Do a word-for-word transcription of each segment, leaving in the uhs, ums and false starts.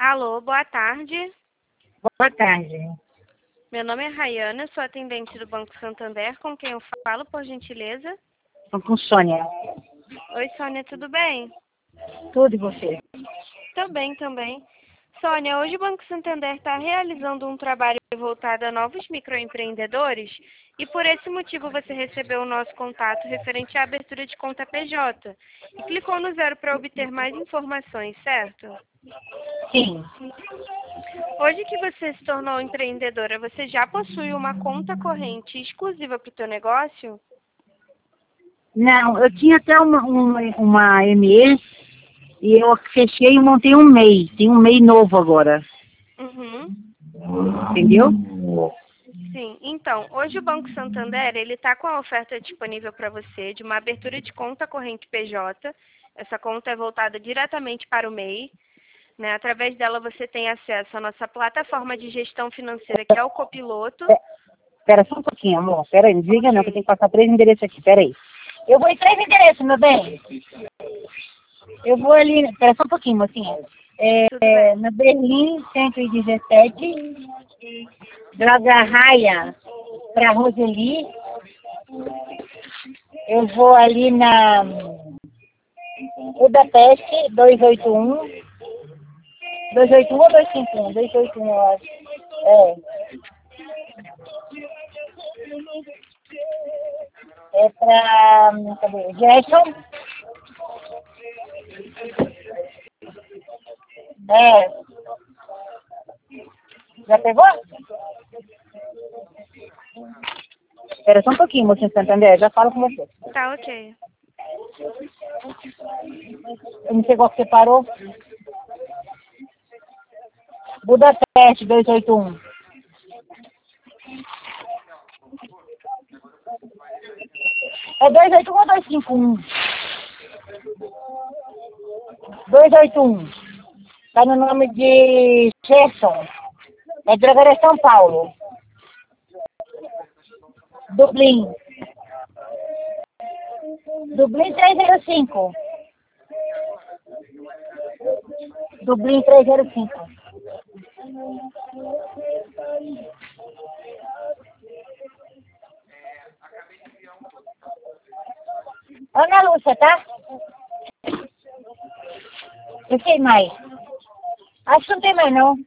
Alô, boa tarde. Boa tarde. Meu nome é Rayana, sou atendente do Banco Santander, com quem eu falo, por gentileza? Estou com Sônia. Oi, Sônia, tudo bem? Tudo e você? Tô bem também. Sônia, hoje o Banco Santander está realizando um trabalho voltado a novos microempreendedores e por esse motivo você recebeu o nosso contato referente à abertura de conta P J e clicou no zero para obter mais informações, certo? Sim. Hoje que você se tornou empreendedora, você já possui uma conta corrente exclusiva para o teu negócio? Não, eu tinha até uma, uma, uma M E e eu fechei e montei um M E I. Tem um M E I novo agora. Uhum. Entendeu? Sim, então, hoje o Banco Santander ele está com a oferta disponível para você de uma abertura de conta corrente P J. Essa conta é voltada diretamente para o M E I. Né? Através dela você tem acesso à nossa plataforma de gestão financeira, que é o Copiloto. Espera só um pouquinho, amor. Espera aí, não desliga não, que eu tenho que passar três endereços aqui. Espera aí. Eu vou em três endereços, meu bem. Eu vou ali... Espera só um pouquinho, mocinha. É, é, na Berlim, cento e dezessete. Droga Raia, para Roseli. Eu vou ali na Budapeste, duzentos e oitenta e um. duzentos e oitenta e um ou duzentos e cinquenta e um? duzentos e oitenta e um, eu acho. É. É pra... Cadê? Gerson? É. Já pegou? Espera só um pouquinho, mocinho Santander. Já falo com você. Tá, ok. Eu não sei qual que você parou. Budapeste, duzentos e oitenta e um. É duzentos e oitenta e um ou duzentos e cinquenta e um? duzentos e oitenta e um. Tá no nome de Gerson. É Drogaria São Paulo. Dublin. Dublin trezentos e cinco. Dublin trezentos e cinco. Ana Lúcia, tá? Não tem mais. Acho que não tem mais, não.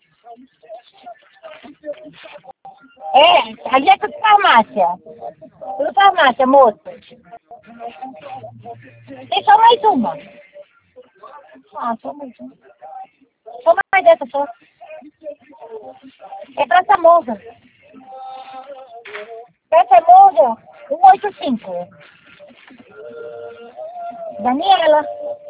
É, ali é tudo farmácia. Tudo farmácia, moço. Tem só mais uma. Ah, só mais uma. Só mais dessa só. É Praça Monza. Praça Monza, cento e oitenta e cinco. Daniela.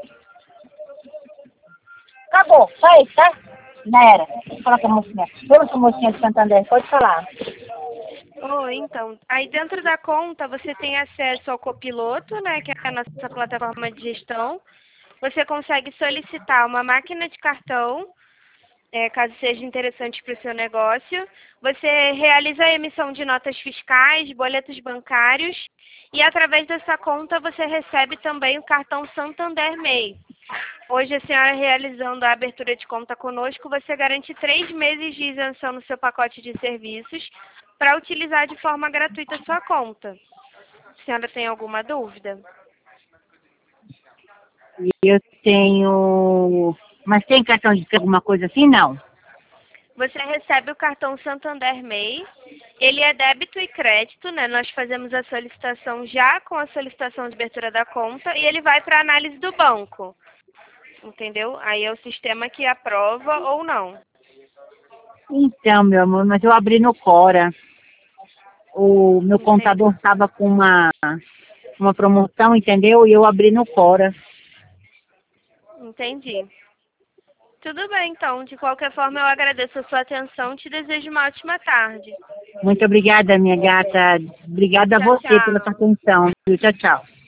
Acabou, só isso, tá? Já era. Vou falar com a mocinha. Vamos com a mocinha de Santander, pode falar. Oi, então, aí dentro da conta você tem acesso ao Copiloto, né, que é a nossa plataforma de gestão. Você consegue solicitar uma máquina de cartão, é, caso seja interessante para o seu negócio. Você realiza a emissão de notas fiscais, boletos bancários e através dessa conta você recebe também o cartão Santander M E I. Hoje a senhora realizando a abertura de conta conosco, você garante três meses de isenção no seu pacote de serviços para utilizar de forma gratuita a sua conta. A senhora tem alguma dúvida? Eu tenho... Mas tem cartão de alguma coisa assim? Não. Você recebe o cartão Santander M E I, ele é débito e crédito, né? Nós fazemos a solicitação já com a solicitação de abertura da conta e ele vai para a análise do banco. Entendeu? Aí é o sistema que aprova ou não. Então, meu amor, mas eu abri no Cora. O meu Entendi. contador estava com uma, uma promoção, entendeu? E eu abri no Cora. Entendi. Tudo bem, então. De qualquer forma, eu agradeço a sua atenção e te desejo uma ótima tarde. Muito obrigada, minha gata. Obrigada a Tchau, você pela tchau. sua atenção. Tchau, tchau.